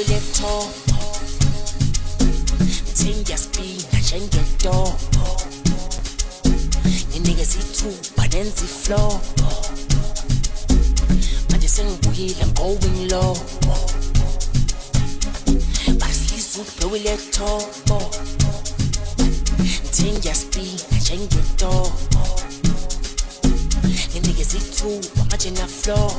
laptop. Think your speed, I change the door. The niggas see two, but then see floor. I just sing wheel, I'm going low. But see soup, blow a laptop. Think your speed, I change the door. The niggas see two, but I'm in the floor.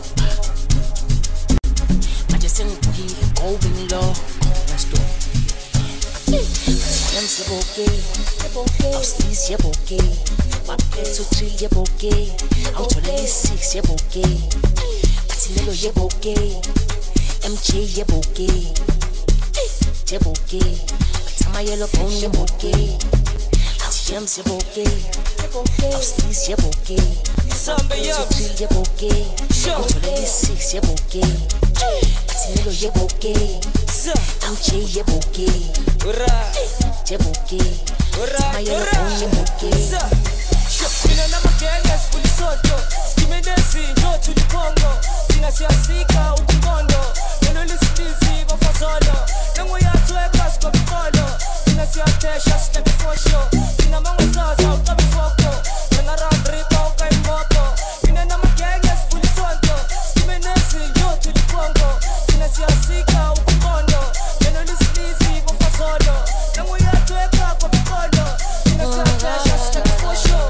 I just sing wheel, I'm going low. Let's do it. I'm so okay, I'm sleazy, I'm okay. My plate to 3, yeah, okay. I'm to 6, yeah, okay. Patinello, yeah, okay. MJ, yeah, okay. Yeah, okay. Tama yellow bone, yeah, okay. James, yeah, okay. I'm sleazy, yeah, okay. My plate to 3, yeah, okay. I'm to 6, yeah, okay. Patinello, yeah, okay. MJ, yeah, okay. Jebuki, my yellow Jebuki. Mina na magenge sifuli soto, skimendezi njo tulipongo. Sina siasika ukungondo, neno lisitizi bafazolo. Nengu ya tueka sko bikolo, sina siatesha sita bifosho. Sina mango zaza utabifoko, nena radripa uka imbopo. Mina na magenge sifuli soto, skimendezi njo tulipongo. Sina siasika ukungondo, neno lisitizi bafazolo. Nengu ya tueka kwa bikolo, sina siatesha sita bifosho.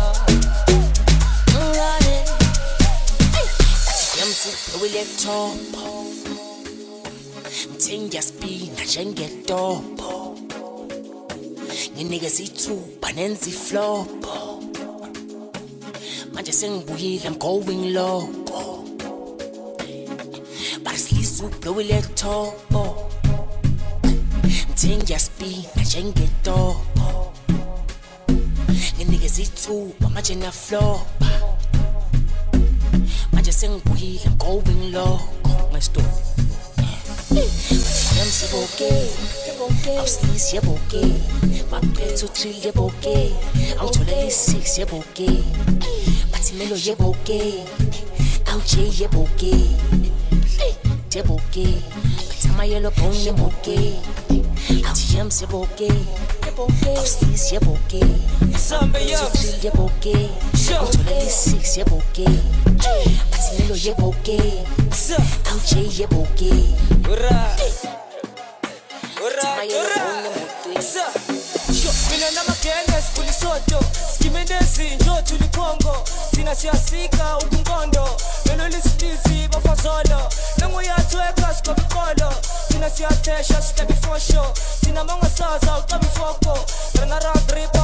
We let top. Ting your speed, I can't get up. You niggas see two, bananzi flop. Man just sing wheel, I'm going low. But I sleep soup, we let top. Ting your speed, I can't get up. You niggas see two, but I'm in the floor. I just sing wheel, I'm going low. Let's do it. I'm so okay. I'm sleazy, yeah, okay. My plate to 3, yeah, okay. I'm to 6, yeah, okay. Patinello, yeah, okay. I'm J, yeah, okay. Yeah, okay. Tama yellow bone, yeah, okay. I'm James, yeah, okay. I'm sleazy, yeah, okay. Samba, 3, yeah, okay. I'm to 6, yeah, okay. Patinello, yeah, okay. I'm J, yeah, okay. Tama yellow bone, yeah, okay. Mina na magenge sifuli soto, skimendezi njo tulipongo. Sina siasika ukungondo, neno lisitizi bafazolo. Nengu ya tueka sko bikolo, sina siatesha sita bifosho. Sina mango zaza utabifoko, nena radripa